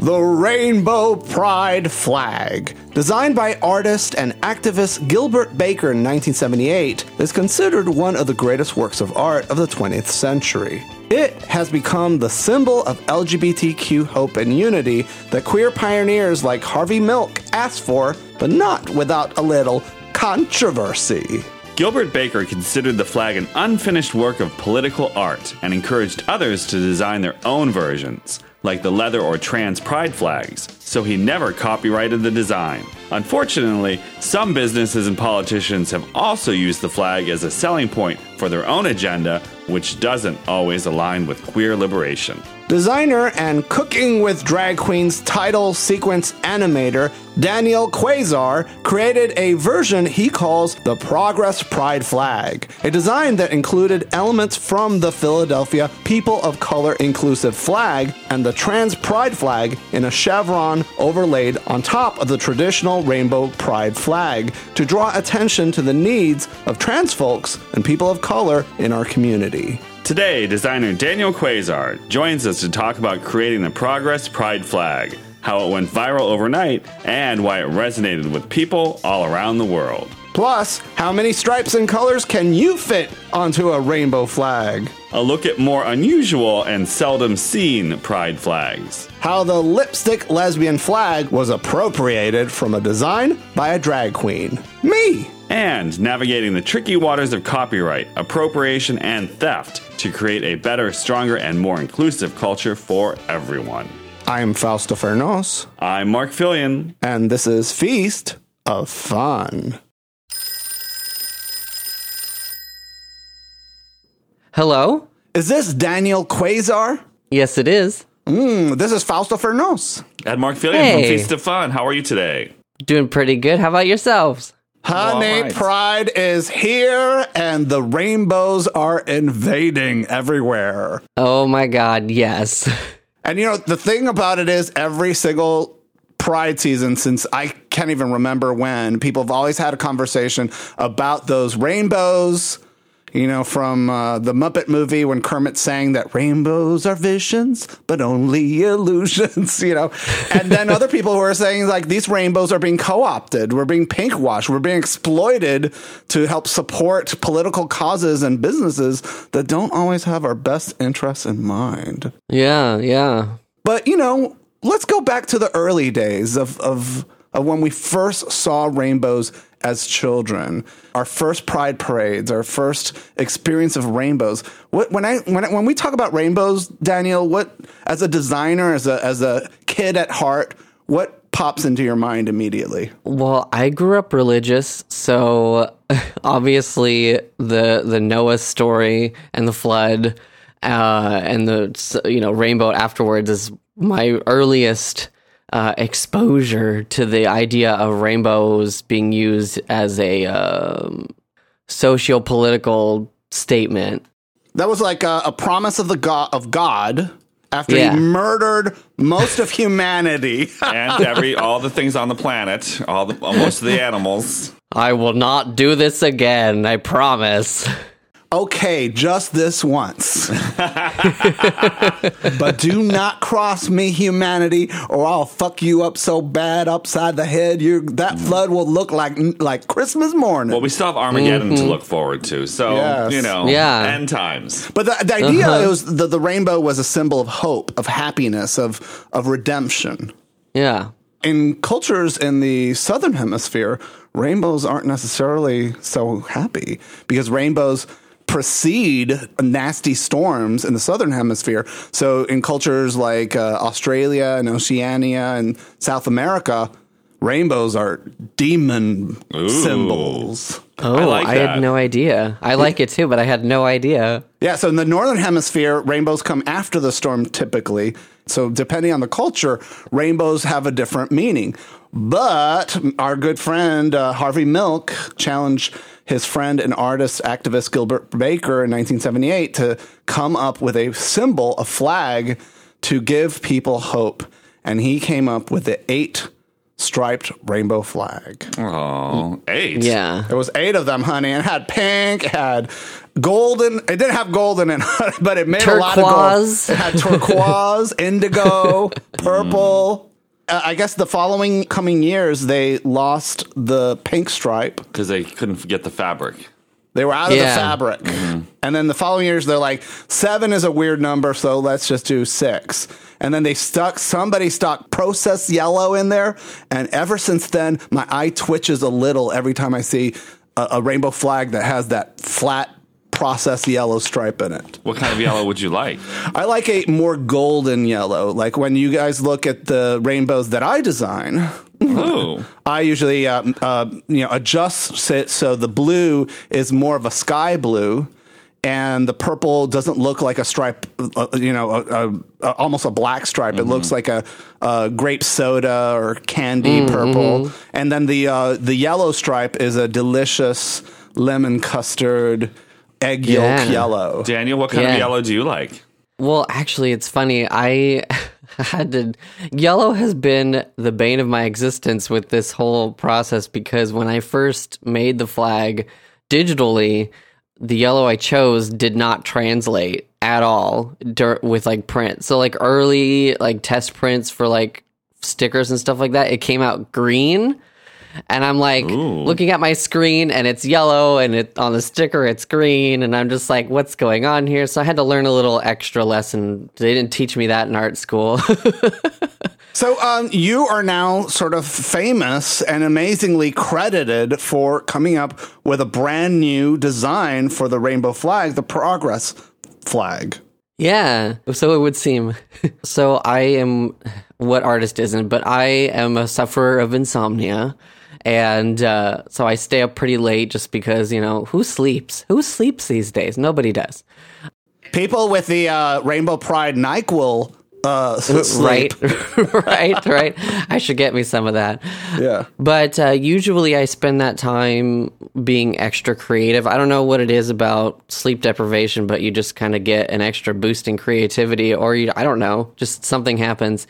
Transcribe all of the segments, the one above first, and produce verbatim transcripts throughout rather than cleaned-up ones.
The Rainbow Pride Flag, designed by artist and activist Gilbert Baker in nineteen seventy-eight, is considered one of the greatest works of art of the twentieth century. It has become the symbol of L G B T Q hope and unity that queer pioneers like Harvey Milk asked for, but not without a little controversy. Gilbert Baker considered the flag an unfinished work of political art and encouraged others to design their own versions, like the leather or trans pride flags, so he never copyrighted the design. Unfortunately, some businesses and politicians have also used the flag as a selling point for their own agenda, which doesn't always align with queer liberation. Designer and Cooking with Drag Queens title sequence animator Daniel Quasar created a version he calls the Progress Pride Flag, a design that included elements from the Philadelphia People of Color Inclusive Flag and the Trans Pride Flag in a chevron overlaid on top of the traditional Rainbow Pride Flag to draw attention to the needs of trans folks and people of color in our community. Today, designer Daniel Quasar joins us to talk about creating the Progress Pride Flag, how it went viral overnight, and why it resonated with people all around the world. Plus, how many stripes and colors can you fit onto a rainbow flag? A look at more unusual and seldom seen pride flags. How the lipstick lesbian flag was appropriated from a design by a drag queen. Me! And navigating the tricky waters of copyright, appropriation, and theft to create a better, stronger, and more inclusive culture for everyone. I'm Fausto Fernos. I'm Mark Fillion. And this is Feast of Fun. Hello? Is this Daniel Quasar? Yes, it is. Mm, this is Fausto Fernos. And Mark Fillion Hey. from Feast of Fun. How are you today? Doing pretty good. How about yourselves? Honey, All right. Pride is here, and the rainbows are invading everywhere. Oh my god, yes. And you know, the thing about it is, every single Pride season, since I can't even remember when, people have always had a conversation about those rainbows. You know, from uh, the Muppet movie when Kermit sang that rainbows are visions, but only illusions, you know. And then other people who are saying, like, these rainbows are being co-opted. We're being pink-washed. We're being exploited to help support political causes and businesses that don't always have our best interests in mind. Yeah, yeah. But, you know, let's go back to the early days of, of, of when we first saw rainbows as children, our first pride parades, our first experience of rainbows. What, when I when I, when we talk about rainbows, Daniel, what, as a designer, as a as a kid at heart, what pops into your mind immediately? Well, I grew up religious, so obviously the the Noah story and the flood uh, and the you know rainbow afterwards is my earliest Uh, exposure to the idea of rainbows being used as a um, socio-political statement. That was like a, a promise of the God of God after Yeah. he murdered most of humanity. And every all the things on the planet, all the most of the animals. I will not do this again, I promise. Okay, just this once. But do not cross me, humanity, or I'll fuck you up so bad upside the head. You that flood will look like like Christmas morning. Well, we still have Armageddon to look forward to, so, Yes. you know, Yeah. end times. But the, the idea Uh-huh. it was the, the rainbow was a symbol of hope, of happiness, of of redemption. Yeah. In cultures in the southern hemisphere, rainbows aren't necessarily so happy because rainbows precede nasty storms in the southern hemisphere. So in cultures like uh, Australia and Oceania and South America, rainbows are demon Ooh. symbols. Oh, I I, like that. had no idea. I like it too, but I had no idea. Yeah, so in the northern hemisphere, rainbows come after the storm typically. So depending on the culture, rainbows have a different meaning. But our good friend uh, Harvey Milk challenged his friend and artist activist Gilbert Baker in nineteen seventy-eight to come up with a symbol, a flag, to give people hope. And he came up with the eight striped rainbow flag. Oh, eight. Yeah. There was eight of them, honey. It had pink, it had golden. It didn't have golden in it, but it made Turquoise. a lot of gold. It had turquoise, indigo, purple. Uh, I guess the following coming years, they lost the pink stripe. Because they couldn't get the fabric. They were out of Yeah. the fabric. And then the following years, they're like, seven is a weird number, so let's just do six. And then they stuck, somebody stuck processed yellow in there. And ever since then, my eye twitches a little every time I see a, a rainbow flag that has that flat processed yellow stripe in it. What kind of yellow would you like? I like a more golden yellow. Like when you guys look at the rainbows that I design, Oh. I usually uh, uh, you know adjust it so the blue is more of a sky blue, and the purple doesn't look like a stripe. Uh, you know, a, a, a, almost a black stripe. Mm-hmm. It looks like a, a grape soda or candy mm-hmm. purple, and then the uh, the yellow stripe is a delicious lemon custard egg yolk Yeah. yellow. Daniel, what kind Yeah. of yellow do you like? Well, actually, it's funny. I had to. Yellow has been the bane of my existence with this whole process because when I first made the flag digitally, the yellow I chose did not translate at all dur- with like print. So like early like test prints for like stickers and stuff like that, it came out green. And I'm like Ooh. looking at my screen and it's yellow and it on the sticker it's green and I'm just like, what's going on here? So I had to learn a little extra lesson. They didn't teach me that in art school. So um, you are now sort of famous and amazingly credited for coming up with a brand new design for the rainbow flag, the Progress flag. Yeah, so it would seem. So I am, what artist isn't, but I am a sufferer of insomnia. And uh, so I stay up pretty late just because, you know, who sleeps? Who sleeps these days? Nobody does. People with the uh, Rainbow Pride NyQuil uh, sleep. Right, right, right. I should get me some of that. Yeah. But uh, usually I spend that time being extra creative. I don't know what it is about sleep deprivation, but you just kind of get an extra boost in creativity, or you, I don't know, just something happens.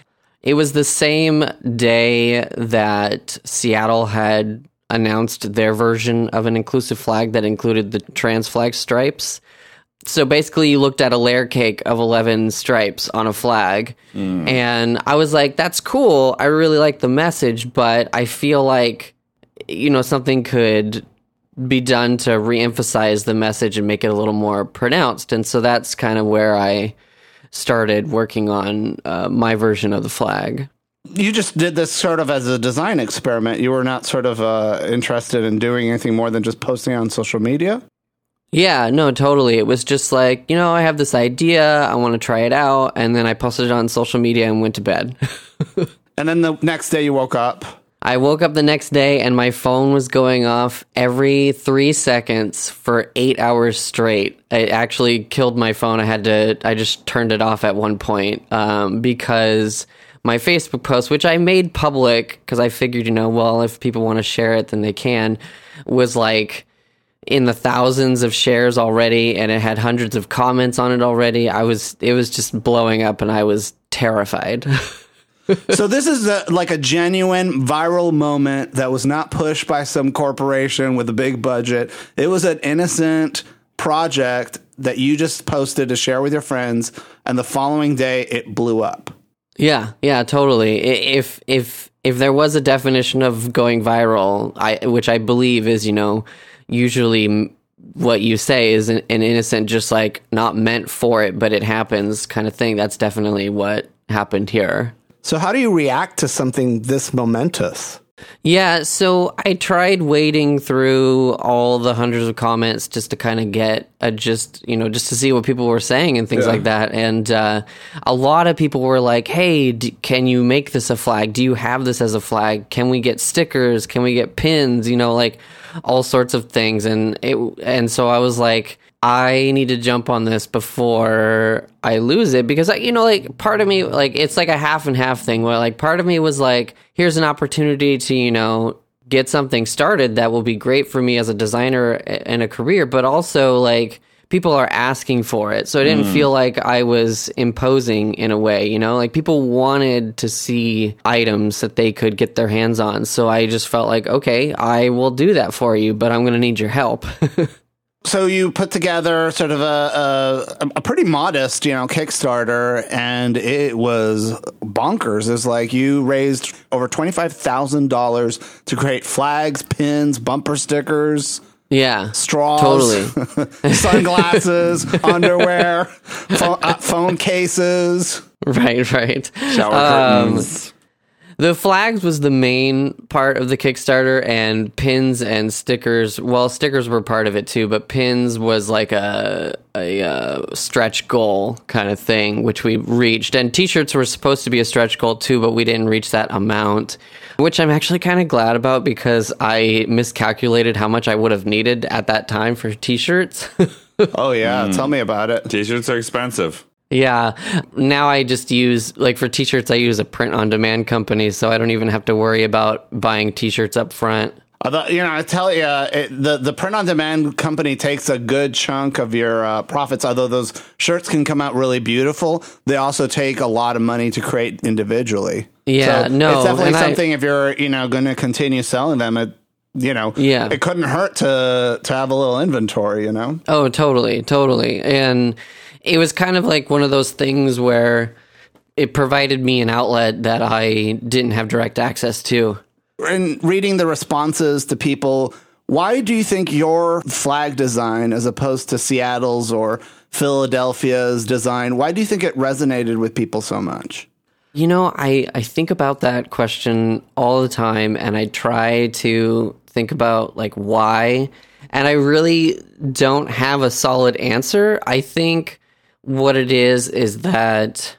It was the same day that Seattle had announced their version of an inclusive flag that included the trans flag stripes. So basically, you looked at a layer cake of eleven stripes on a flag, mm. and I was like, that's cool. I really like the message, but I feel like, you know, something could be done to reemphasize the message and make it a little more pronounced. And so that's kind of where I started working on uh, my version of the flag. You just did this sort of as a design experiment. You were not sort of uh, interested in doing anything more than just posting on social media? Yeah, no, totally. It was just like, you know, I have this idea, I want to try it out, and then I posted it on social media and went to bed. And then the next day you woke up. I woke up the next day and my phone was going off every three seconds for eight hours straight. It actually killed my phone. I had to, I just turned it off at one point um, because my Facebook post, which I made public because I figured, you know, well, if people want to share it, then they can, was like in the thousands of shares already, and it had hundreds of comments on it already. I was, it was just blowing up, and I was terrified. So this is a, like a genuine viral moment that was not pushed by some corporation with a big budget. It was an innocent project that you just posted to share with your friends, and the following day it blew up. Yeah, yeah, totally. I- If if if there was a definition of going viral, I which I believe is, you know, usually m- what you say is an, an innocent, just like not meant for it, but it happens kind of thing. That's definitely what happened here. So how do you react to something this momentous? Yeah, so I tried wading through all the hundreds of comments just to kind of get a just, you know, just to see what people were saying and things Yeah. like that. And uh, a lot of people were like, hey, d- can you make this a flag? Do you have this as a flag? Can we get stickers? Can we get pins? You know, like all sorts of things. And it, and so I was like, I need to jump on this before I lose it, because, you know, like part of me, like it's like a half and half thing where like part of me was like, here's an opportunity to, you know, get something started that will be great for me as a designer and a career, but also like people are asking for it. So I didn't mm. feel like I was imposing in a way, you know, like people wanted to see items that they could get their hands on. So I just felt like, okay, I will do that for you, but I'm going to need your help. So you put together sort of a, a a pretty modest, you know, Kickstarter, and it was bonkers. It's like you raised over twenty-five thousand dollars to create flags, pins, bumper stickers, Yeah. straws, Totally. sunglasses, underwear, phone, uh, phone cases. Right, right. Shower Um, curtains. The flags was the main part of the Kickstarter, and pins and stickers. Well, stickers were part of it too, but pins was like a a uh, stretch goal kind of thing, which we reached. And T-shirts were supposed to be a stretch goal too, but we didn't reach that amount, which I'm actually kind of glad about because I miscalculated how much I would have needed at that time for T-shirts. Oh yeah, tell me about it. T-shirts are expensive. Yeah. Now I just use, like for t-shirts, I use a print on demand company, so I don't even have to worry about buying t-shirts up front. Although, you know, I tell you, it, the the print on demand company takes a good chunk of your uh, profits. Although those shirts can come out really beautiful, they also take a lot of money to create individually. Yeah, so no, it's definitely and I- something. If you're, you know, going to continue selling them, it, you know, Yeah. it couldn't hurt to to have a little inventory. You know. Oh, totally, totally. And it was kind of like one of those things where it provided me an outlet that I didn't have direct access to. In reading the responses to people, why do you think your flag design, as opposed to Seattle's or Philadelphia's design, why do you think it resonated with people so much? You know, I, I think about that question all the time, and I try to think about like why, and I really don't have a solid answer. I think what it is is that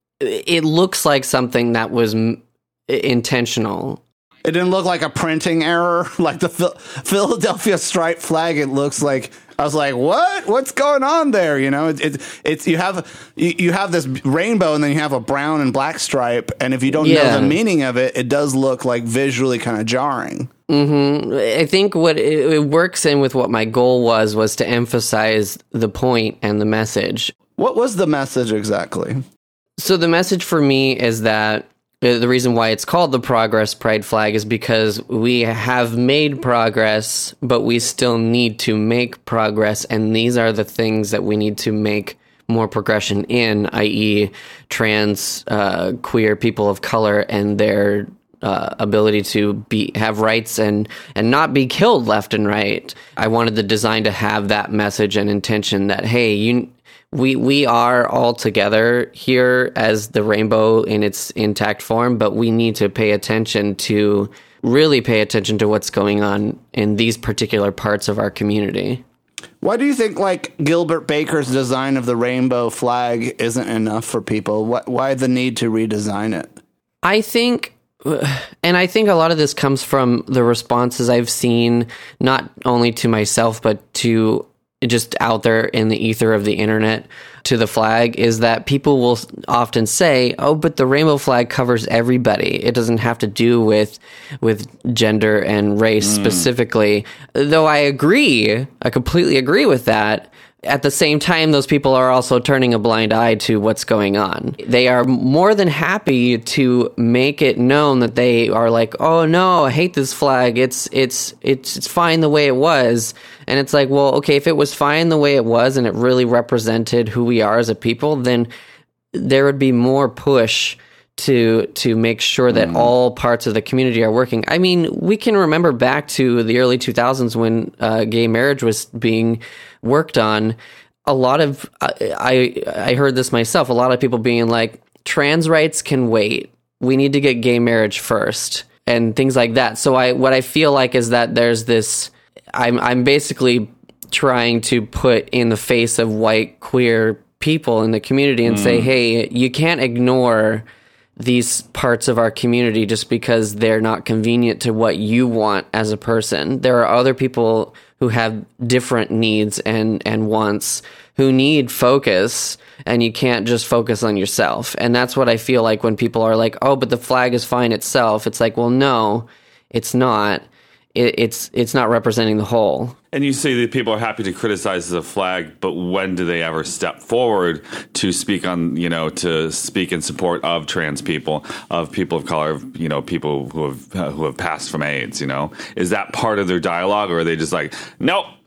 it looks like something that was m- intentional. It didn't look like a printing error, like the Phil- Philadelphia stripe flag. It looks like, I was like, what? What's going on there? You know, it, it, it's you have you, you have this rainbow, and then you have a brown and black stripe, and if you don't Yeah. know the meaning of it, it does look like visually kind of jarring. Mm-hmm. I think what it, it works in with what my goal was was to emphasize the point and the message. What was the message exactly? So the message for me is that uh, the reason why it's called the Progress Pride Flag is because we have made progress, but we still need to make progress, and these are the things that we need to make more progression in, that is trans, uh, queer, people of color, and their uh, ability to be have rights and and not be killed left and right. I wanted the design to have that message and intention that, hey, you we we are all together here as the rainbow in its intact form, but we need to pay attention to really pay attention to what's going on in these particular parts of our community. Why do you think like Gilbert Baker's design of the rainbow flag isn't enough for people? Why, why the need to redesign it? I think, and I think a lot of this comes from the responses I've seen, not only to myself, but to just out there in the ether of the internet to the flag, is that people will often say, oh, but the rainbow flag covers everybody. It doesn't have to do with with gender and race mm. specifically. Though I agree, I completely agree with that. At the same time, those people are also turning a blind eye to what's going on. They are more than happy to make it known that they are like, oh no, I hate this flag. It's it's it's it's fine the way it was. And it's like, well, okay, if it was fine the way it was and it really represented who we are as a people, then there would be more push to to make sure that mm. all parts of the community are working. I mean, we can remember back to the early two thousands when uh, gay marriage was being worked on. A lot of I I heard this myself. A lot of people being like, trans rights can wait. We need to get gay marriage first, and things like that. So I what I feel like is that there's this. I'm I'm basically trying to put in the face of white queer people in the community and mm. say, hey, you can't ignore these parts of our community just because they're not convenient to what you want as a person. There are other people who have different needs and, and wants who need focus, and you can't just focus on yourself. And that's what I feel like when people are like, oh, but the flag is fine itself. It's like, well, no, it's not. It, it's it's not representing the whole. And you say that people are happy to criticize the flag, but when do they ever step forward to speak on, you know, to speak in support of trans people, of people of color, of, you know, people who have uh, who have passed from AIDS, you know? Is that part of their dialogue, or are they just like, nope,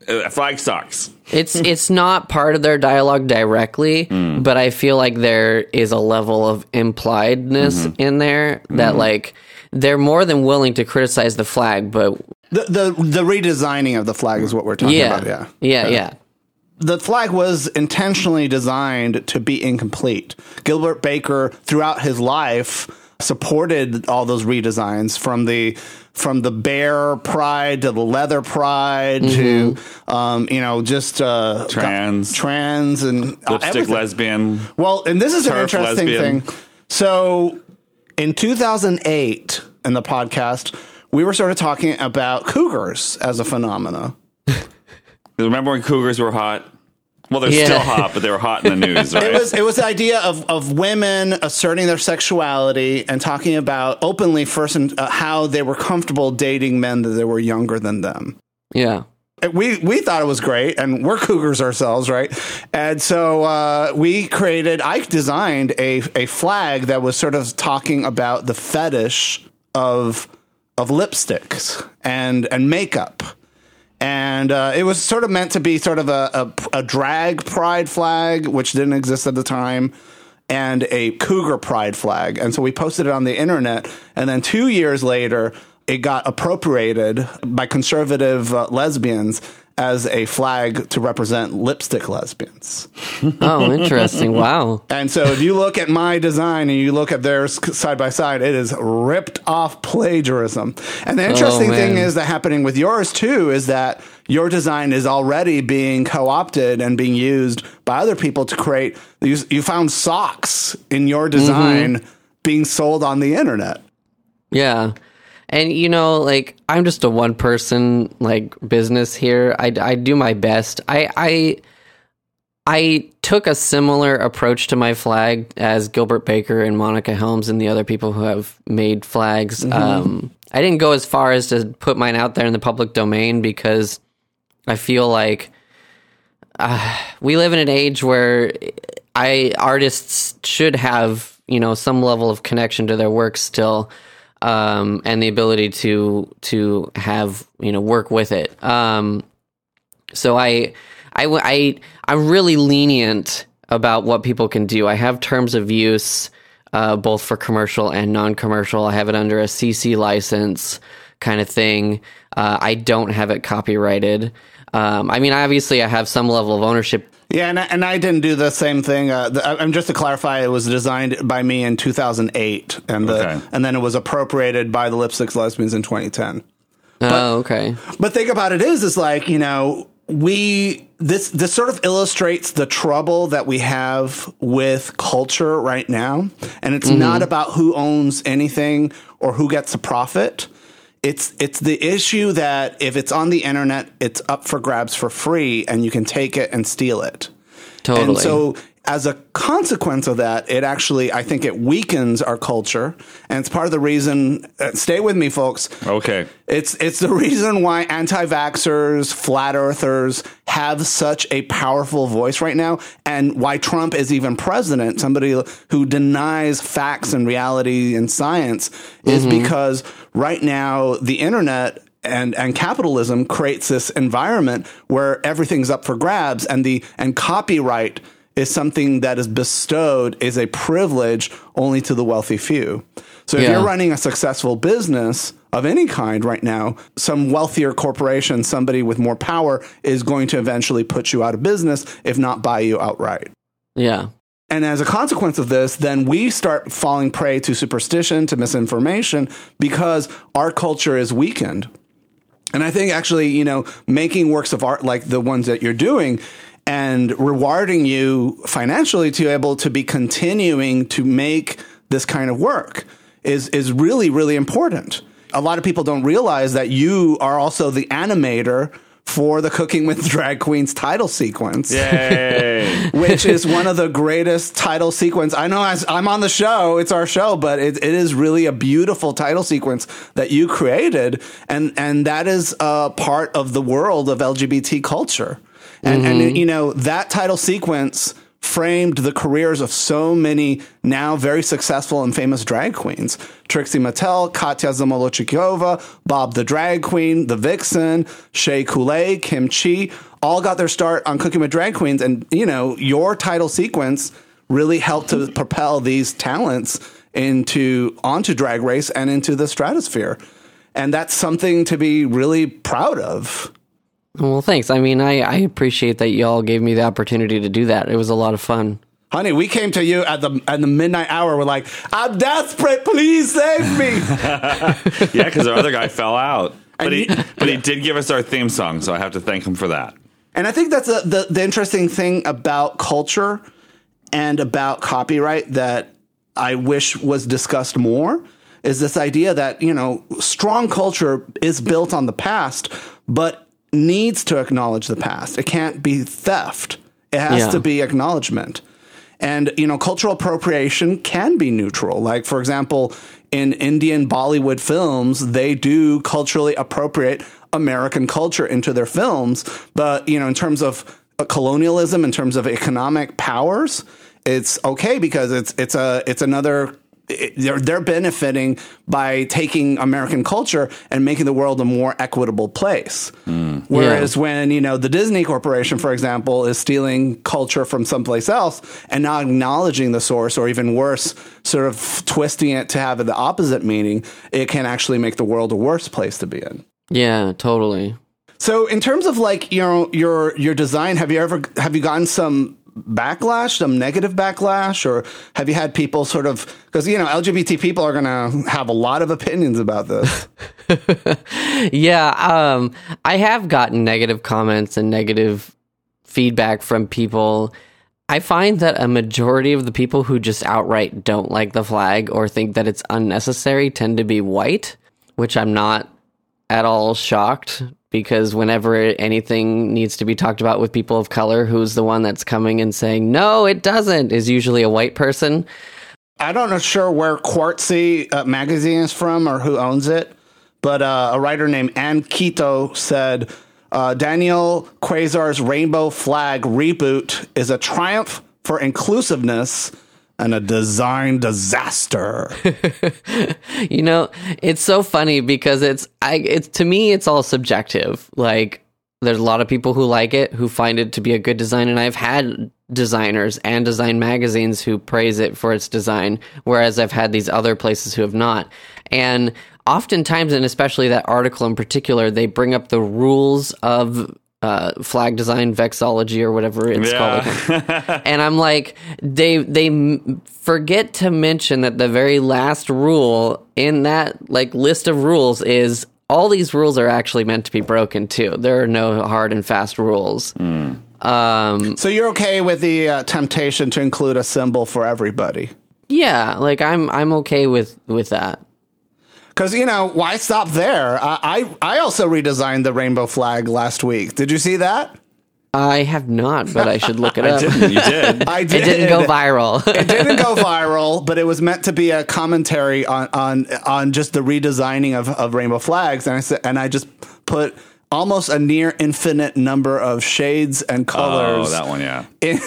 a flag sucks. It's it's not part of their dialogue directly, mm. but I feel like there is a level of impliedness mm-hmm. in there that mm-hmm. like they're more than willing to criticize the flag, but the the, the redesigning of the flag is what we're talking yeah, about. Yeah, yeah, yeah. yeah. The flag was intentionally designed to be incomplete. Gilbert Baker, throughout his life, supported all those redesigns from the from the bear pride to the leather pride mm-hmm. to um, you know just uh, trans trans and lipstick everything. Lesbian. Well, and this is an interesting lesbian. thing. So in two thousand eight, in the podcast, we were sort of talking about cougars as a phenomena. Remember when cougars were hot? Well, they're yeah. still hot, but they were hot in the news, right? It was it was the idea of, of women asserting their sexuality and talking about openly first and uh, how they were comfortable dating men that they were younger than them. Yeah. We we thought it was great, and we're cougars ourselves, right? And so uh, we created, I designed a, a flag that was sort of talking about the fetish of of lipsticks and and makeup. And uh, it was sort of meant to be sort of a, a, a drag pride flag, which didn't exist at the time, and a cougar pride flag. And so we posted it on the internet. And then two years later, it got appropriated by conservative uh, lesbians as a flag to represent lipstick lesbians. Oh, interesting. Wow. And so if you look at my design and you look at theirs side by side, it is ripped off plagiarism. And the interesting oh, thing is that happening with yours too is that your design is already being co-opted and being used by other people to create, you, you found socks in your design mm-hmm. being sold on the internet. Yeah. And, you know, like, I'm just a one-person, like, business here. I, I do my best. I, I I took a similar approach to my flag as Gilbert Baker and Monica Helms and the other people who have made flags. Mm-hmm. Um, I didn't go as far as to put mine out there in the public domain because I feel like uh, we live in an age where I artists should have, you know, some level of connection to their work still. Um, and the ability to to have, you know, work with it. Um, so I, I, I, I'm really lenient about what people can do. I have terms of use, uh, both for commercial and non-commercial. I have it under a C C license kind of thing. Uh, I don't have it copyrighted. Um, I mean, obviously, I have some level of ownership. Yeah, and I, and I didn't do the same thing. Uh, the, I'm just to clarify, it was designed by me in two thousand eight, and the, okay. and then it was appropriated by the Lipsticks Lesbians in twenty ten. Oh, but, okay. But think about it is, is like, you know, we this this sort of illustrates the trouble that we have with culture right now, and it's mm-hmm. not about who owns anything or who gets a profit. It's it's the issue that if it's on the internet, it's up for grabs for free, and you can take it and steal it. Totally. And so as a consequence of that, it actually, I think it weakens our culture. And it's part of the reason, uh, stay with me, folks. Okay. It's it's the reason why anti-vaxxers, flat earthers have such a powerful voice right now, and why Trump is even president, somebody who denies facts and reality and science, is mm-hmm. because right now the internet and and capitalism creates this environment where everything's up for grabs, and the and copyright is something that is bestowed, is a privilege only to the wealthy few. So if yeah. you're running a successful business of any kind right now, some wealthier corporation, somebody with more power, is going to eventually put you out of business, if not buy you outright. Yeah. And as a consequence of this, then we start falling prey to superstition, to misinformation, because our culture is weakened. And I think actually, you know, making works of art like the ones that you're doing and rewarding you financially to be able to be continuing to make this kind of work is is really, really important. A lot of people don't realize that you are also the animator for the Cooking with Drag Queens title sequence. Yay! Which is one of the greatest title sequence. I know as I'm on the show, it's our show, but it, it is really a beautiful title sequence that you created. And, and that is a part of the world of L G B T culture. And, mm-hmm. and, you know, that title sequence framed the careers of so many now very successful and famous drag queens. Trixie Mattel, Katya Zamolodchikova, Bob the Drag Queen, The Vixen, Shea Coulee, Kim Chi, all got their start on Cooking with Drag Queens. And, you know, your title sequence really helped to propel these talents into onto Drag Race and into the stratosphere. And that's something to be really proud of. Well, thanks. I mean, I, I appreciate that y'all gave me the opportunity to do that. It was a lot of fun. Honey, we came to you at the at the midnight hour. We're like, I'm desperate. Please save me. Yeah, because our other guy fell out. But he, And but he did give us our theme song, so I have to thank him for that. And I think that's a, the, the interesting thing about culture and about copyright that I wish was discussed more is this idea that, you know, strong culture is built on the past, but needs to acknowledge the past. It can't be theft. It has Yeah. to be acknowledgement. And, you know, cultural appropriation can be neutral. Like, for example, in Indian Bollywood films, they do culturally appropriate American culture into their films. But, you know, in terms of colonialism, in terms of economic powers, it's okay because it's it's a it's another it, they're they're benefiting by taking American culture and making the world a more equitable place. Mm. Whereas Yeah. when, you know, the Disney Corporation, for example, is stealing culture from someplace else and not acknowledging the source, or even worse, sort of twisting it to have the opposite meaning, it can actually make the world a worse place to be in. Yeah, totally. So in terms of like, you know, your your design, have you ever have you gotten some backlash, some negative backlash, or have you had people sort of, because, you know, L G B T people are going to have a lot of opinions about this. Yeah, um, I have gotten negative comments and negative feedback from people. I find that a majority of the people who just outright don't like the flag or think that it's unnecessary tend to be white, which I'm not at all shocked, because whenever anything needs to be talked about with people of color, who's the one that's coming and saying, no, it doesn't, is usually a white person. I don't know sure where Quartzy uh, magazine is from or who owns it, but uh, a writer named Ann Quito said, uh, Daniel Quasar's rainbow flag reboot is a triumph for inclusiveness and a design disaster. You know, it's so funny because it's, I, it's, to me, it's all subjective. Like, there's a lot of people who like it, who find it to be a good design, and I've had designers and design magazines who praise it for its design, whereas I've had these other places who have not. And oftentimes, and especially that article in particular, they bring up the rules of uh, flag design, vexology, or whatever it's Yeah. called. And I'm like, they they m- forget to mention that the very last rule in that like list of rules is all these rules are actually meant to be broken too. There are no hard and fast rules. Mm. Um, So you're okay with the uh, temptation to include a symbol for everybody? yeah, like I'm I'm okay with with that. Because, you know, why stop there? I, I I also redesigned the rainbow flag last week. Did you see that? I have not, but I should look it I up. didn't. You did. I It did. didn't go viral. It didn't go viral, but it was meant to be a commentary on on on just the redesigning of, of rainbow flags. And I said, and I just put almost a near infinite number of shades and colors. Oh, that one, yeah. in-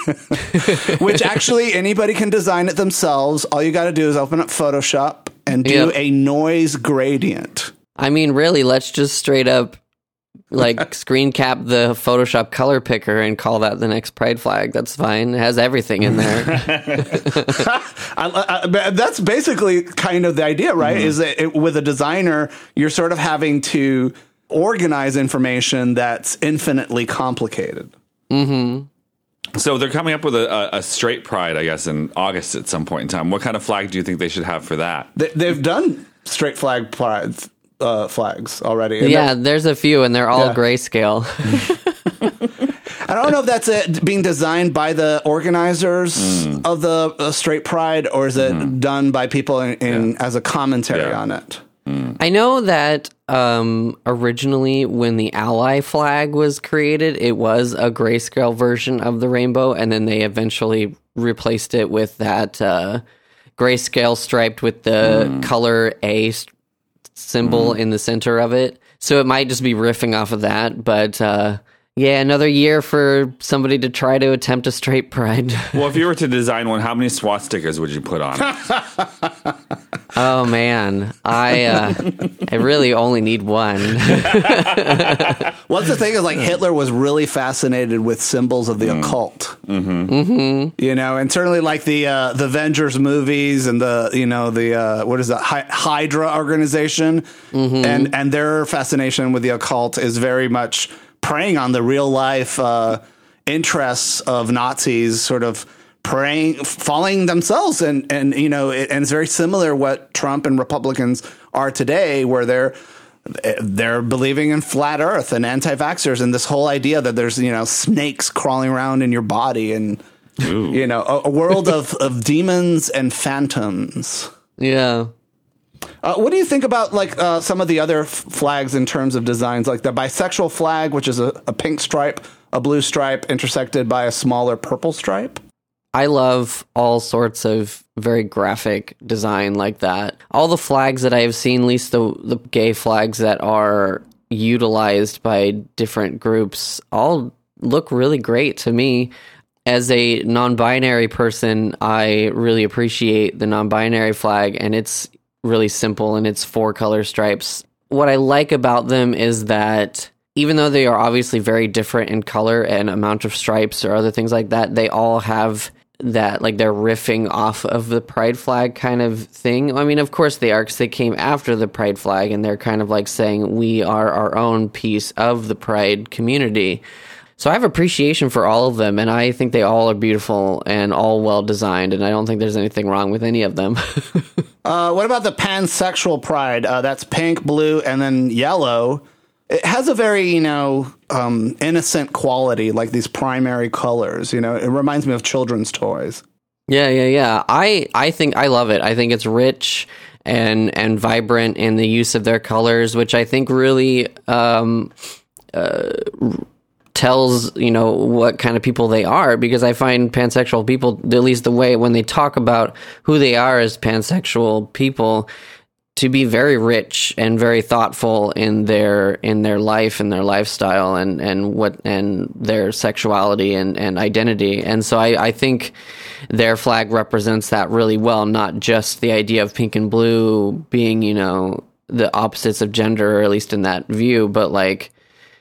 which actually anybody can design it themselves. All you got to do is open up Photoshop and do Yep. a noise gradient. I mean, really, let's just straight up like screen cap the Photoshop color picker and call that the next pride flag. That's fine. It has everything in there. I, I, that's basically kind of the idea, right? Mm-hmm. Is that it, with a designer, you're sort of having to organize information that's infinitely complicated. So they're coming up with a, a, a straight pride, I guess, in August at some point in time. What kind of flag do you think they should have for that? They, they've done straight flag pride, uh, flags already. And Yeah, there's a few, and they're all Yeah. grayscale. I don't know if that's it being designed by the organizers Mm. of the uh, straight pride, or is it done by people in, in Yeah. as a commentary Yeah. on it? I know that um, originally, when the Ally flag was created, it was a grayscale version of the rainbow, and then they eventually replaced it with that uh, grayscale striped with the color A s- symbol in the center of it. So it might just be riffing off of that, but uh, Yeah, another year for somebody to try to attempt a straight pride. Well, if you were to design one, how many swastikas would you put on it? Oh man, I uh, I really only need one. Well, that's the thing is, like, Hitler was really fascinated with symbols of the mm. occult. Mm-hmm. Mm-hmm. You know, and certainly like the uh, the Avengers movies and the, you know, the, uh, what is that, Hy- Hydra organization. Mm-hmm. And, and their fascination with the occult is very much preying on the real life uh, interests of Nazis, sort of preying, falling themselves. And, and you know, it, and it's very similar what Trump and Republicans are today, where they're they're believing in flat earth and anti-vaxxers and this whole idea that there's, you know, snakes crawling around in your body and, Ooh. you know, a, a world of, of demons and phantoms. Yeah. Uh, what do you think about, like, uh, some of the other f- flags in terms of designs, like the bisexual flag, which is a, a pink stripe, a blue stripe intersected by a smaller purple stripe? I love all sorts of very graphic design like that. All the flags that I have seen, at least the, the gay flags that are utilized by different groups, all look really great to me. As a non-binary person, I really appreciate the non-binary flag, and it's really simple, and it's four color stripes. What I like about them is that even though they are obviously very different in color and amount of stripes or other things like that, they all have that, like, they're riffing off of the pride flag kind of thing. I mean, of course they are, because they came after the pride flag, and they're kind of like saying we are our own piece of the pride community. So I have appreciation for all of them, and I think they all are beautiful and all well designed, and I don't think there's anything wrong with any of them. uh, what about the pansexual pride? Uh, that's pink, blue, and then yellow. It has a very, you know, um, innocent quality, like these primary colors. You know, it reminds me of children's toys. Yeah, yeah, yeah. I, I think I love it. I think it's rich and and vibrant in the use of their colors, which I think really um, uh, tells, you know, what kind of people they are. Because I find pansexual people, at least the way when they talk about who they are as pansexual people, to be very rich and very thoughtful in their in their life and their lifestyle and, and what and their sexuality and, and identity. And so I, I think their flag represents that really well, not just the idea of pink and blue being, you know, the opposites of gender, or at least in that view, but like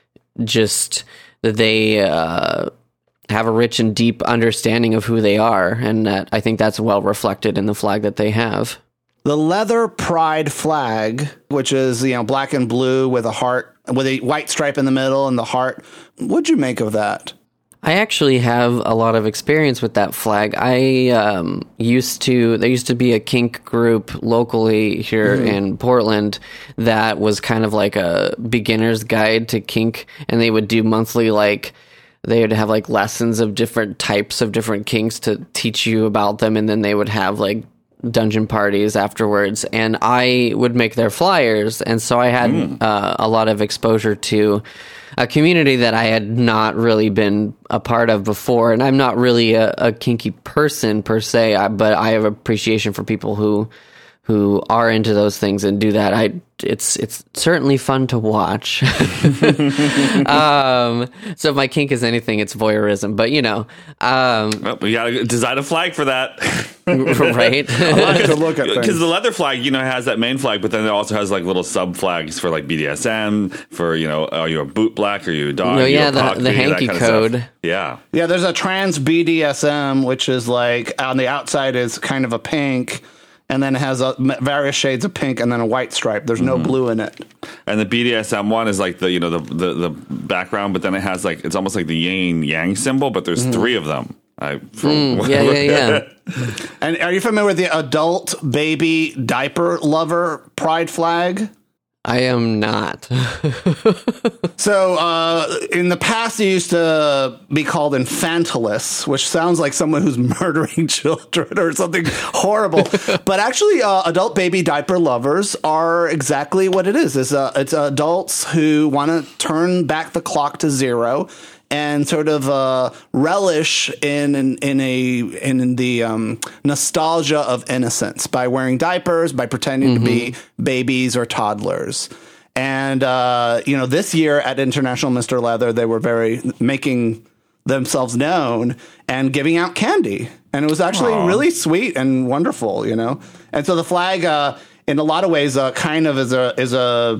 just that they uh, have a rich and deep understanding of who they are. And that I think that's well reflected in the flag that they have. The leather pride flag, which is, you know, black and blue with a heart, with a white stripe in the middle and the heart. What'd you make of that? I actually have a lot of experience with that flag. I um, used to, there used to be a kink group locally here mm-hmm. in Portland that was kind of like a beginner's guide to kink, and they would do monthly, like, they would have like lessons of different types of different kinks to teach you about them, and then they would have like dungeon parties afterwards, and I would make their flyers, and so I had mm. uh, a lot of exposure to a community that I had not really been a part of before. And I'm not really a, a kinky person per se, I, but I have appreciation for people who who are into those things and do that. I it's it's certainly fun to watch. um, so if my kink is anything, it's voyeurism. But you know, um, well, we gotta design a flag for that, right? I like to look at because the leather flag, you know, has that main flag, but then it also has like little sub flags for like B D S M, for, you know, are you a boot black, are you a dog? No, yeah, a the, cockney, the hanky code. Yeah, yeah. There's a trans B D S M, which is like on the outside is kind of a pink. And then it has a, various shades of pink and then a white stripe. There's no mm-hmm. blue in it. And the B D S M one is like the, you know, the, the, the background, but then it has like, it's almost like the yin yang symbol, but there's mm. three of them. I, from, mm, yeah, yeah, yeah. And are you familiar with the adult baby diaper lover pride flag? I am not. So, uh, in the past, it used to be called infantilist, which sounds like someone who's murdering children or something horrible. But actually, uh, adult baby diaper lovers are exactly what it is. It's, uh, it's adults who want to turn back the clock to zero and sort of uh, relish in in, in a in the um, nostalgia of innocence by wearing diapers, by pretending mm-hmm. to be babies or toddlers. And, uh, you know, this year at International Mister Leather, they were very making themselves known and giving out candy. And it was actually Aww. really sweet and wonderful, you know. And so the flag, uh, in a lot of ways, uh, kind of is a is a,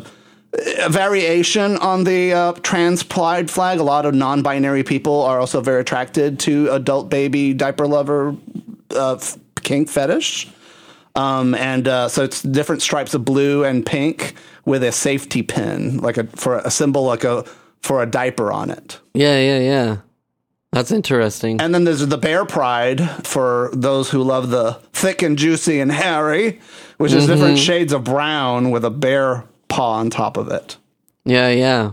a variation on the uh, trans pride flag. A lot of non-binary people are also very attracted to adult baby diaper lover uh, kink fetish. Um, and uh, so it's different stripes of blue and pink with a safety pin, like a for a symbol, like a for a diaper on it. Yeah, yeah, yeah. That's interesting. And then there's the bear pride for those who love the thick and juicy and hairy, which is mm-hmm. different shades of brown with a bear paw on top of it. Yeah, yeah.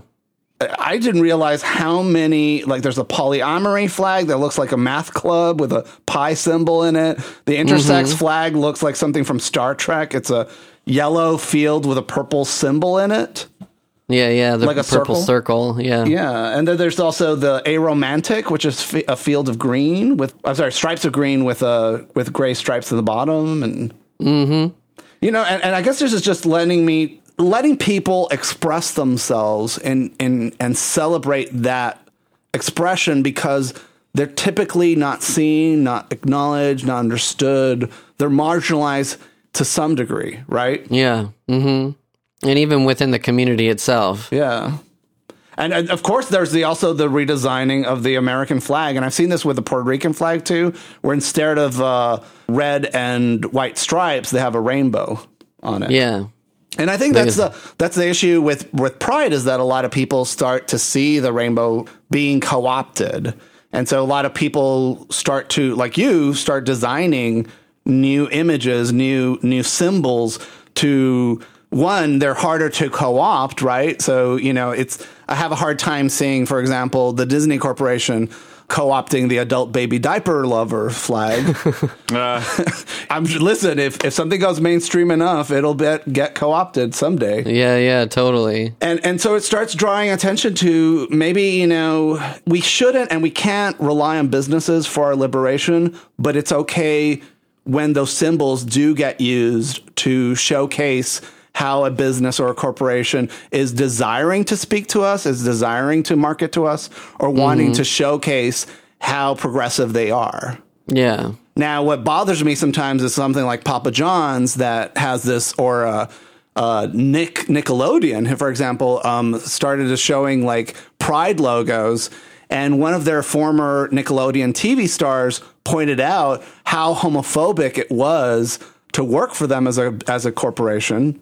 I didn't realize how many, like there's a polyamory flag that looks like a math club with a pi symbol in it. The intersex mm-hmm. flag looks like something from Star Trek. It's a yellow field with a purple symbol in it. Yeah, yeah, the like a purple circle. circle. Yeah, yeah, and then there's also the aromantic, which is f- a field of green with, I'm sorry, stripes of green with uh with gray stripes at the bottom, and mm-hmm. you know, and, and I guess this is just letting me letting people express themselves and and and celebrate that expression because they're typically not seen, not acknowledged, not understood. They're marginalized to some degree, right? Yeah. Mm-hmm. And even within the community itself. Yeah. And, and of course, there's the also the redesigning of the American flag. And I've seen this with the Puerto Rican flag, too, where instead of uh, red and white stripes, they have a rainbow on it. Yeah. And I think that's the that's the issue with, with Pride is that a lot of people start to see the rainbow being co-opted. And so a lot of people start to, like you, start designing new images, new new symbols to... One, they're harder to co-opt, right? So, you know, it's, I have a hard time seeing, for example, the Disney Corporation co-opting the adult baby diaper lover flag. uh. I'm listen, if, if something goes mainstream enough, it'll get, get co-opted someday. Yeah, yeah, totally. And and so it starts drawing attention to maybe, you know, we shouldn't and we can't rely on businesses for our liberation, but it's okay when those symbols do get used to showcase how a business or a corporation is desiring to speak to us, is desiring to market to us, or wanting mm-hmm. to showcase how progressive they are. Yeah. Now, what bothers me sometimes is something like Papa John's that has this, or uh, uh, Nick Nickelodeon, for example, um, started to showing like Pride logos, and one of their former Nickelodeon T V stars pointed out how homophobic it was to work for them as a as a corporation.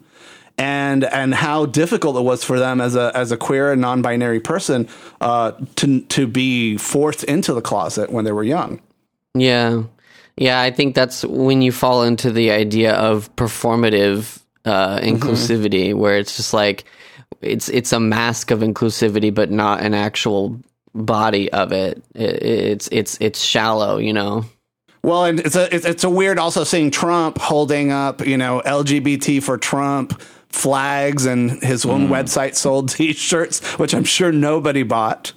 And and how difficult it was for them as a as a queer and non-binary person uh, to to be forced into the closet when they were young. Yeah, yeah. I think that's when you fall into the idea of performative uh, inclusivity, mm-hmm. where it's just like it's it's a mask of inclusivity, but not an actual body of it. it it's it's it's shallow, you know. Well, and it's a it's, it's a weird also seeing Trump holding up, you know, L G B T for Trump flags and his own mm. website sold T-shirts, which I'm sure nobody bought.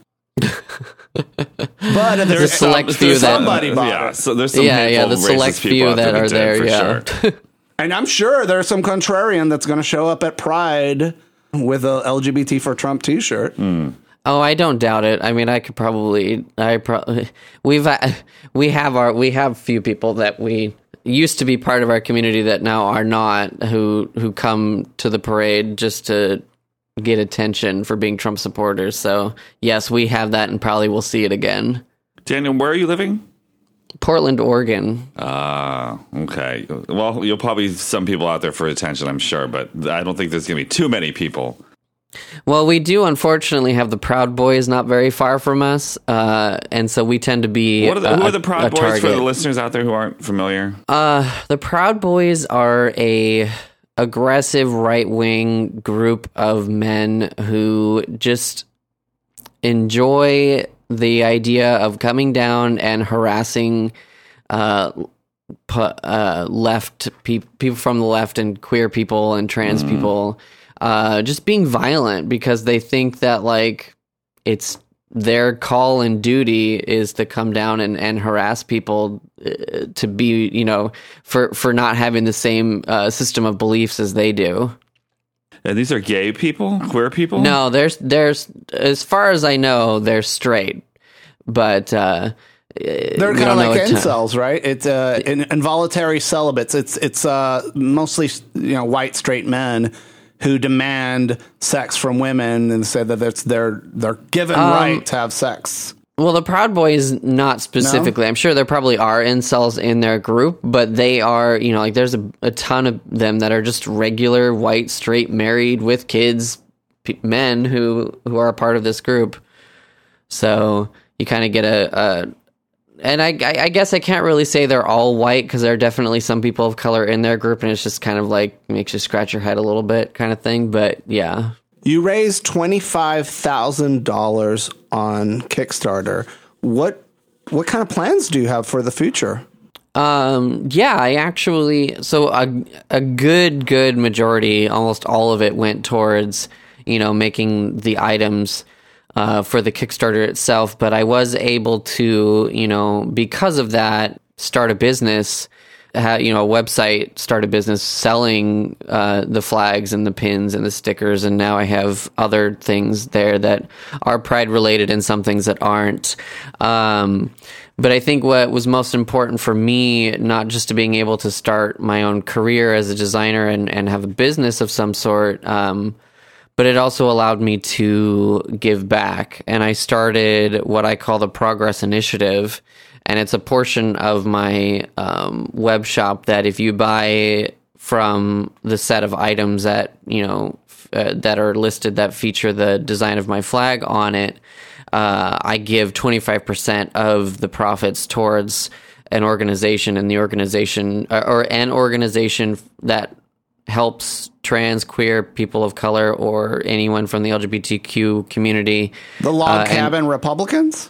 But there's a select some, few that somebody bought yeah, it. So there's some yeah, yeah, the select few that are there, yeah. Sure. And I'm sure there's some contrarian that's going to show up at Pride with a L G B T for Trump T-shirt. Mm. Oh, I don't doubt it. I mean, I could probably, I probably, we've, uh, we have our, we have few people that we used to be part of our community that now are not, who, who come to the parade just to get attention for being Trump supporters. So yes, we have that and probably we'll see it again. Daniel, where are you living? Portland, Oregon. Ah, uh, okay. Well, you'll probably some people out there for attention, I'm sure, but I don't think there's going to be too many people. Well, we do unfortunately have the Proud Boys not very far from us, uh, and so we tend to be. What are the, uh, who are the Proud a, a Boys target. for the listeners out there who aren't familiar? Uh, the Proud Boys are a aggressive right wing group of men who just enjoy the idea of coming down and harassing uh, pu- uh, left pe- people from the left and queer people and trans mm. people. Uh, just being violent because they think that like it's their call and duty is to come down and, and harass people uh, to be, you know, for, for not having the same uh, system of beliefs as they do. And these are gay people, queer people. No, there's there's as far as I know, they're straight, but uh, they're kind of like incels, right? It's uh, in, involuntary celibates. It's it's uh, mostly you know white straight men who demand sex from women and say that it's their their given um, right to have sex. Well, the Proud Boys, not specifically. No? I'm sure there probably are incels in their group, but they are, you know, like there's a, a ton of them that are just regular white, straight, married with kids, p- men who, who are a part of this group. So you kind of get a, a and I, I, I guess I can't really say they're all white because there are definitely some people of color in their group, and it's just kind of like makes you scratch your head a little bit kind of thing. But yeah. You raised twenty-five thousand dollars on Kickstarter. What what kind of plans do you have for the future? Um, yeah, I actually, so a, a good, good majority, almost all of it went towards, you know, making the items uh, for the Kickstarter itself. But I was able to, you know, because of that, start a business. Ha, you know, a website, start a business selling uh, the flags and the pins and the stickers, and now I have other things there that are Pride related and some things that aren't. Um, but I think what was most important for me, not just to being able to start my own career as a designer and, and have a business of some sort, um, but it also allowed me to give back. And I started what I call the Progress Initiative. And it's a portion of my um, web shop that if you buy from the set of items that, you know, f- uh, that are listed that feature the design of my flag on it, uh, I give twenty-five percent of the profits towards an organization, and the organization uh, or an organization that helps trans, queer, people of color, or anyone from the L G B T Q community. The Log uh, Cabin and- Republicans?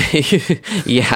yeah.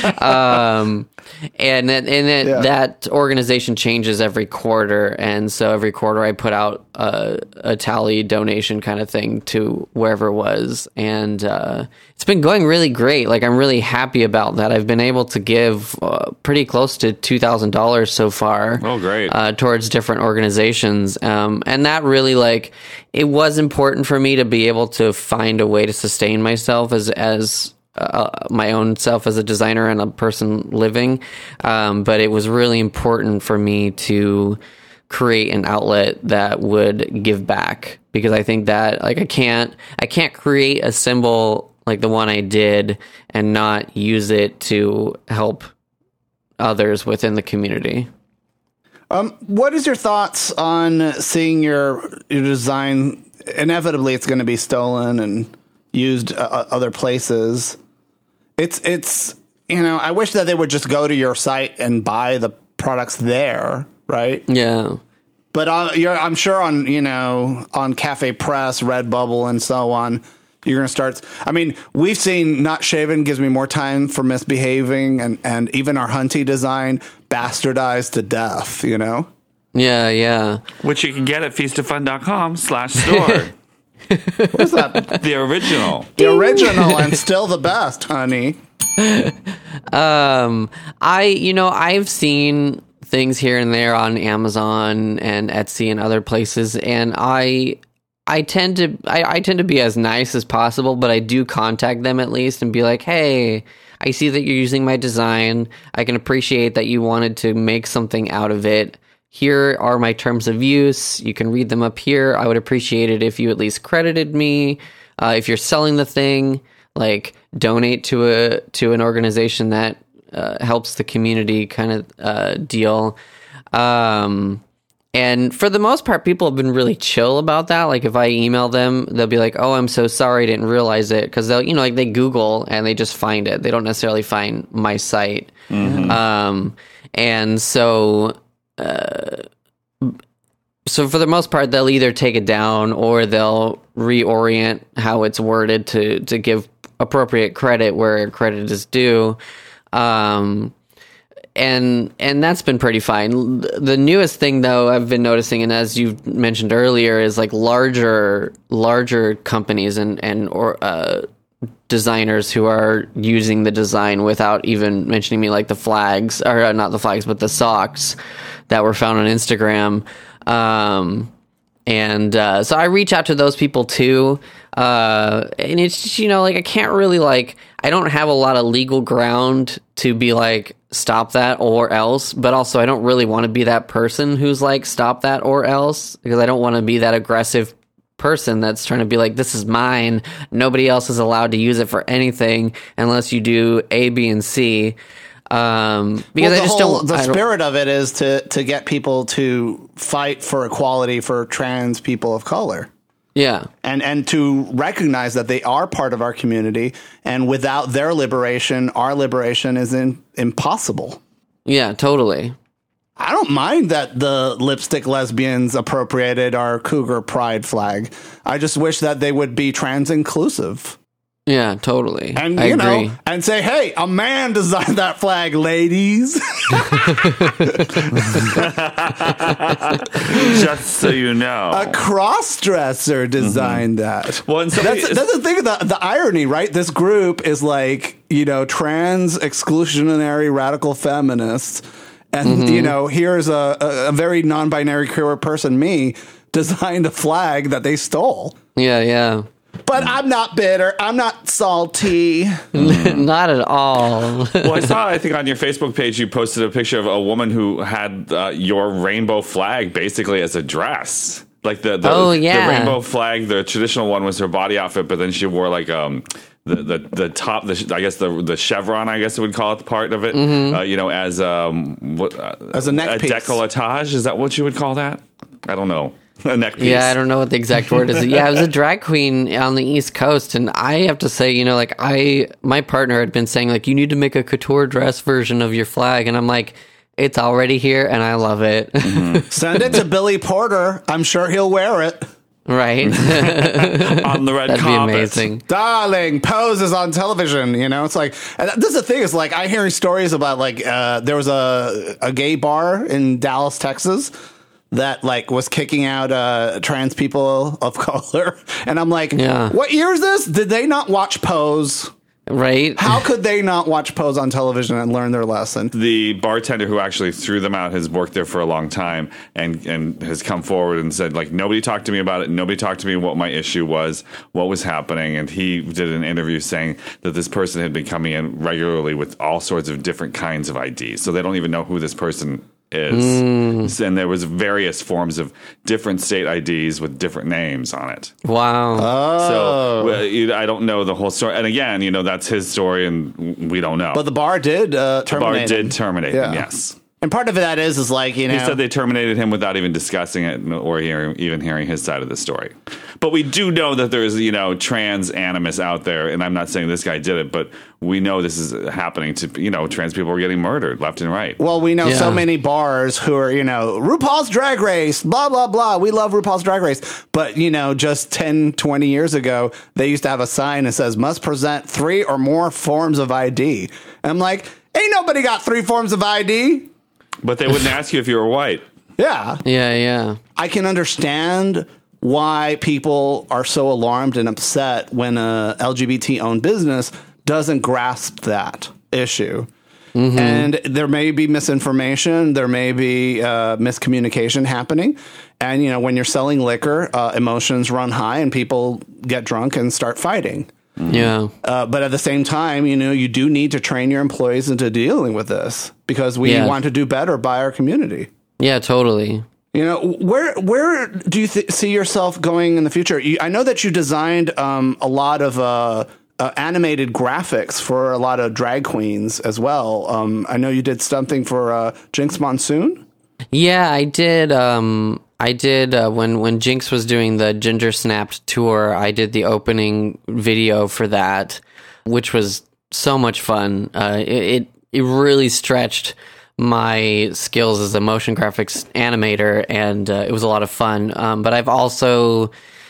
Um, and that, and that, Yeah. that organization changes every quarter. And so every quarter I put out a, a tally donation kind of thing to wherever it was. And uh, it's been going really great. Like, I'm really happy about that. I've been able to give uh, pretty close to two thousand dollars so far. Oh, great. Uh, towards different organizations. Um, and that really, like, it was important for me to be able to find a way to sustain myself as, as, Uh, my own self as a designer and a person living. Um, but it was really important for me to create an outlet that would give back, because I think that, like, I can't, I can't create a symbol like the one I did and not use it to help others within the community. Um, what is your thoughts on seeing your, your design? Inevitably, it's going to be stolen and used uh, other places. It's, it's, you know, I wish that they would just go to your site and buy the products there, right? Yeah. But uh, you're, I'm sure on, you know, on Cafe Press, Redbubble, and so on, you're going to start. I mean, we've seen Not Shaven gives me more time for misbehaving, and, and even our Hunty design bastardized to death, you know? Yeah, yeah. Which you can get at feastofun.com slash store. What's that? The original. The original and still the best, honey. Um, I, you know, I've seen things here and there on Amazon and Etsy and other places, and I, I tend to, I, I tend to be as nice as possible, but I do contact them at least and be like, hey, I see that you're using my design. I can appreciate that you wanted to make something out of it. Here are my terms of use. You can read them up here. I would appreciate it if you at least credited me. Uh, if you're selling the thing, like, donate to a to an organization that uh, helps the community kind of uh, deal. Um, and for the most part, people have been really chill about that. Like, if I email them, they'll be like, "Oh, I'm so sorry, I didn't realize it," because they'll, you know, like, they Google and they just find it. They don't necessarily find my site. Mm-hmm. Um, and so. Uh, so for the most part, they'll either take it down or they'll reorient how it's worded to, to give appropriate credit where credit is due. Um, and, and that's been pretty fine. The newest thing, though, I've been noticing, and as you mentioned earlier, is like larger, larger companies and, and, or, uh, designers who are using the design without even mentioning me, like the flags, or uh, not the flags, but the socks that were found on Instagram. Um, And uh, so I reach out to those people too. Uh, and it's just, you know, like I can't really like, I don't have a lot of legal ground to be like, stop that or else. But also I don't really want to be that person who's like, stop that or else, because I don't want to be that aggressive person that's trying to be like, this is mine. Nobody else is allowed to use it for anything unless you do A, B, and C. Um, because well, I just whole, don't. The I don't, spirit of it is to to get people to fight for equality for trans people of color. Yeah. And and to recognize that they are part of our community, and without their liberation, our liberation is in, impossible. Yeah, totally. I don't mind that the lipstick lesbians appropriated our cougar pride flag. I just wish that they would be trans inclusive. Yeah, totally. And, I you agree. know, and say, hey, a man designed that flag, ladies. Just so you know. A cross-dresser designed Mm-hmm. that. Well, and somebody- that's, that's the thing, the, the irony, right? This group is like, you know, trans exclusionary radical feminists. And, Mm-hmm. you know, here's a, a, a very non-binary queer person, me, designed a flag that they stole. Yeah, yeah. But I'm not bitter. I'm not salty. Not at all. Well, I saw, I think on your Facebook page, you posted a picture of a woman who had uh, your rainbow flag basically as a dress. Like the, the, Oh, yeah. the rainbow flag, the traditional one was her body outfit, but then she wore like um the the, the top, the, I guess the the chevron, I guess it would call it, part of it, Mm-hmm. uh, you know, as um what, uh, As a neck a piece. décolletage. Is that what you would call that? I don't know. A neck piece. Yeah, I don't know what the exact word is. Yeah, I was a drag queen on the East Coast, and I have to say, you know, like I, my partner had been saying, like, you need to make a couture dress version of your flag, and I'm like, it's already here, and I love it. Mm-hmm. Send it to Billy Porter. I'm sure he'll wear it. Right? On the red That'd carpet. be amazing. Darling, Pose is on television. You know, it's like, and this is the thing is like, I hear stories about like, uh, there was a, a gay bar in Dallas, Texas that like was kicking out uh, trans people of color. And I'm like, Yeah. what year is this? Did they not watch Pose? Right? How could they not watch Pose on television and learn their lesson? The bartender who actually threw them out has worked there for a long time and, and has come forward and said, like, nobody talked to me about it. Nobody talked to me what my issue was, what was happening. And he did an interview saying that this person had been coming in regularly with all sorts of different kinds of I Ds. So they don't even know who this person is. Mm. And there was various forms of different state I Ds with different names on it. Wow. So well, you- I don't know the whole story. And again, you know, that's his story and we don't know. But the bar did uh, the bar terminate him. did terminate Yeah. him, yes. And part of that is, is like, you know. He said they terminated him without even discussing it or hearing, even hearing his side of the story. But we do know that there's, you know, trans animus out there, and I'm not saying this guy did it, but we know this is happening to, you know, trans people are getting murdered left and right. Well, we know so Yeah. many bars who are, you know, RuPaul's Drag Race, blah, blah, blah. We love RuPaul's Drag Race. But, you know, just ten, twenty years ago, they used to have a sign that says, must present three or more forms of I D. And I'm like, ain't nobody got three forms of I D. But they wouldn't ask you if you were white. Yeah. Yeah, yeah. I can understand why people are so alarmed and upset when a L G B T-owned business doesn't grasp that issue. Mm-hmm. And there may be misinformation, there may be uh, miscommunication happening. And, you know, when you're selling liquor, uh, emotions run high and people get drunk and start fighting. Yeah. Uh, but at the same time, you know, you do need to train your employees into dealing with this because we Yeah. want to do better by our community. Yeah, totally. You know, where where do you th- see yourself going in the future? You, I know that you designed um, a lot of uh, uh, animated graphics for a lot of drag queens as well. Um, I know you did something for uh, Jinx Monsoon. Yeah, I did. Um, I did uh, when when Jinx was doing the Ginger Snapped tour. I did the opening video for that, which was so much fun. Uh, it, it it really stretched my skills as a motion graphics animator, and uh, it was a lot of fun. Um, but I've also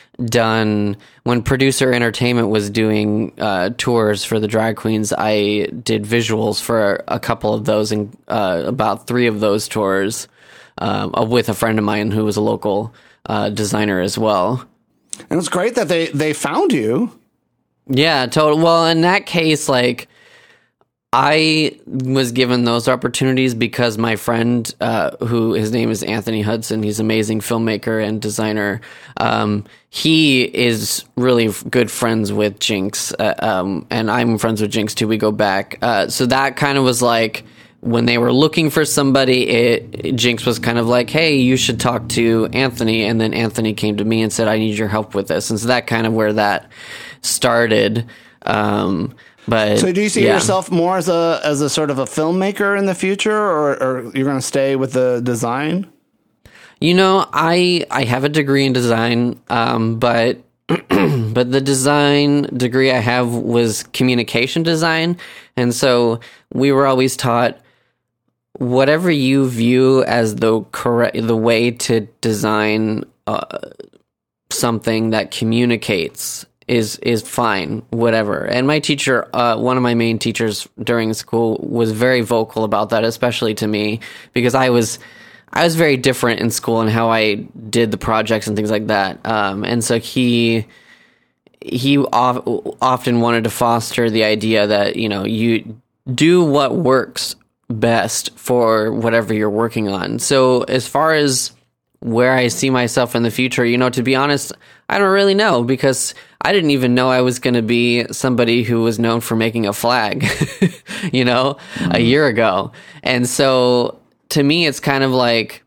done, when Producer Entertainment was doing uh, tours for the drag queens, I did visuals for a couple of those, and uh, about three of those tours, um, with a friend of mine who was a local uh, designer as well. And it's great that they, they found you. Yeah, total. Well, in that case, like, I was given those opportunities because my friend, uh, who his name is Anthony Hudson, he's an amazing filmmaker and designer. Um, he is really f- good friends with Jinx, uh, um, and I'm friends with Jinx too. We go back. Uh, so that kind of was like, when they were looking for somebody, it, Jinx was kind of like, hey, you should talk to Anthony. And then Anthony came to me and said, I need your help with this. And so that kind of where that started. Um, But So do you see yeah. yourself more as a as a sort of a filmmaker in the future, or, or you're going to stay with the design? You know, I I have a degree in design, um, but but the design degree I have was communication design, and so we were always taught whatever you view as the correct the way to design uh, something that communicates is is fine, whatever. And my teacher, uh, one of my main teachers during school, was very vocal about that, especially to me, because I was I was very different in school and how I did the projects and things like that. Um, and so he he of, often wanted to foster the idea that, you know, you do what works best for whatever you're working on. So as far as where I see myself in the future, you know, to be honest, I don't really know, because I didn't even know I was going to be somebody who was known for making a flag, you know, mm-hmm. a year ago. And so to me, it's kind of like,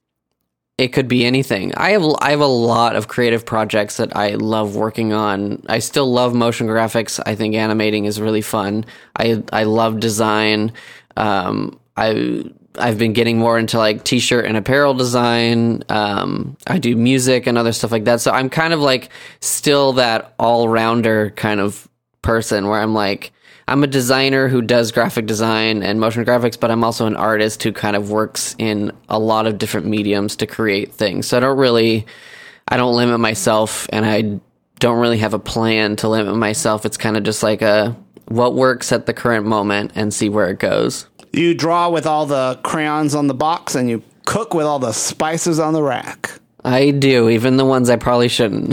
it could be anything. I have I have a lot of creative projects that I love working on. I still love motion graphics. I think animating is really fun. I I love design. Um, I I've been getting more into like t-shirt and apparel design. Um, I do music and other stuff like that. So I'm kind of like still that all-rounder kind of person where I'm like, I'm a designer who does graphic design and motion graphics, but I'm also an artist who kind of works in a lot of different mediums to create things. So I don't really, I don't limit myself, and I don't really have a plan to limit myself. It's kind of just like a, what works at the current moment and see where it goes. You draw with all the crayons on the box, and you cook with all the spices on the rack. I do, even the ones I probably shouldn't.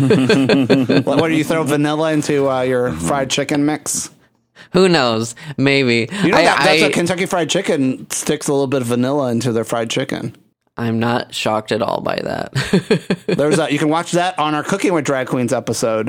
What, do you throw vanilla into uh, your fried chicken mix? Who knows? Maybe. You know, I, that, that's I, a Kentucky Fried Chicken sticks a little bit of vanilla into their fried chicken. I'm not shocked at all by that. There's a, you can watch that on our Cooking with Drag Queens episode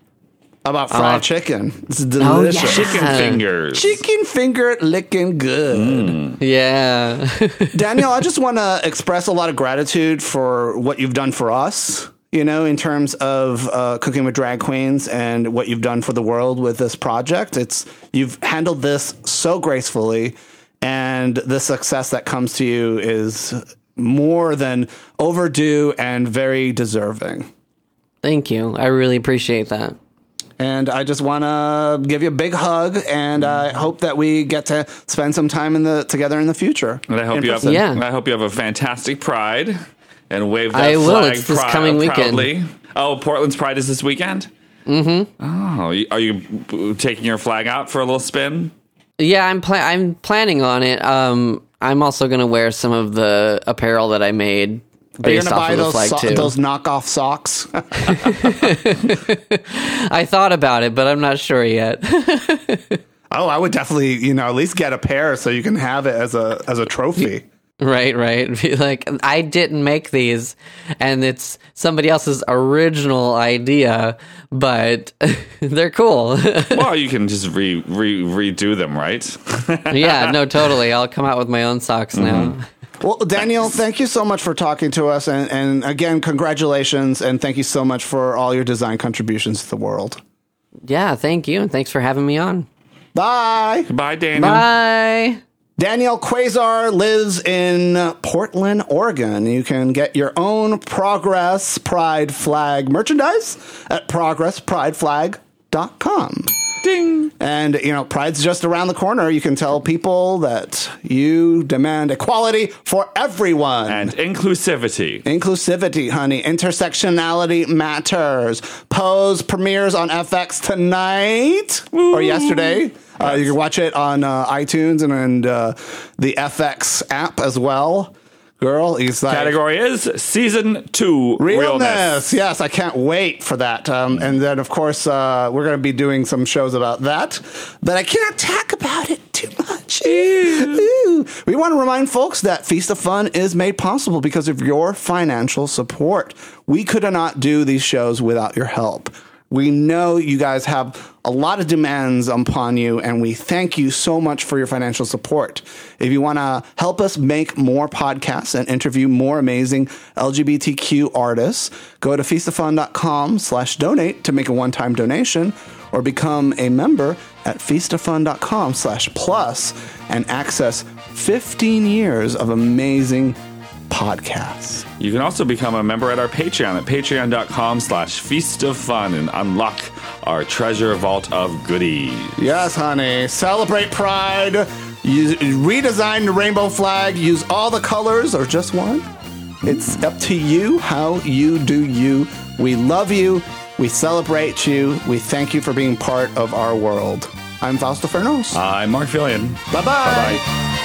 about fried uh, chicken. It's delicious. Oh, yeah. Chicken fingers. Chicken finger licking good. Mm. Yeah. Daniel, I just want to express a lot of gratitude for what you've done for us, you know, in terms of uh, Cooking with Drag Queens and what you've done for the world with this project. It's you've handled this so gracefully, and the success that comes to you is more than overdue and very deserving. Thank you. I really appreciate that. And I just want to give you a big hug, and I hope that we get to spend some time in the together in the future. And I hope in you have, person. Yeah. I hope you have a fantastic Pride and wave that I will. flag It's this prou- coming weekend. proudly. Oh, Portland's Pride is this weekend? Mm-hmm. Oh, are you taking your flag out for a little spin? Yeah, I'm pla- I'm planning on it. Um, I'm also going to wear some of the apparel that I made Are you based going to off buy of the those, flag so- too. those knockoff socks? I thought about it, but I'm not sure yet. Oh, I would definitely, you know, at least get a pair so you can have it as a as a trophy. Right, right. Be like, I didn't make these, and it's somebody else's original idea, but they're cool. Well, you can just re, re redo them, right? Yeah, no, totally. I'll come out with my own socks now. Well, Daniel, thank you so much for talking to us, and, and again, congratulations, and thank you so much for all your design contributions to the world. Yeah, thank you, and thanks for having me on. Bye. Bye, Daniel. Bye. Daniel Quasar lives in Portland, Oregon. You can get your own Progress Pride Flag merchandise at progress pride flag dot com. Ding. And, you know, Pride's just around the corner. You can tell people that you demand equality for everyone. And inclusivity. Inclusivity, honey. Intersectionality matters. Pose premieres on F X tonight Woo. or yesterday. Uh, you can watch it on uh, iTunes and, and uh, the F X app as well. Girl, he's like... Category is Season two Realness. Realness. Yes, I can't wait for that. Um, and then, of course, uh, we're going to be doing some shows about that. But I cannot talk about it too much. Ooh. We want to remind folks that Feast of Fun is made possible because of your financial support. We could not do these shows without your help. We know you guys have a lot of demands upon you, and we thank you so much for your financial support. If you want to help us make more podcasts and interview more amazing L G B T Q artists, go to feastoffun.com slash donate to make a one-time donation, or become a member at feastoffun.com slash plus and access fifteen years of amazing podcasts. You can also become a member at our Patreon at patreon.com slash feast of fun and unlock our treasure vault of goodies. Yes, honey. Celebrate Pride. Use, redesign the rainbow flag. Use all the colors or just one. It's up to you how you do you. We love you. We celebrate you. We thank you for being part of our world. I'm Fausto Fernos. I'm Mark Fillion. Bye-bye. Bye-bye.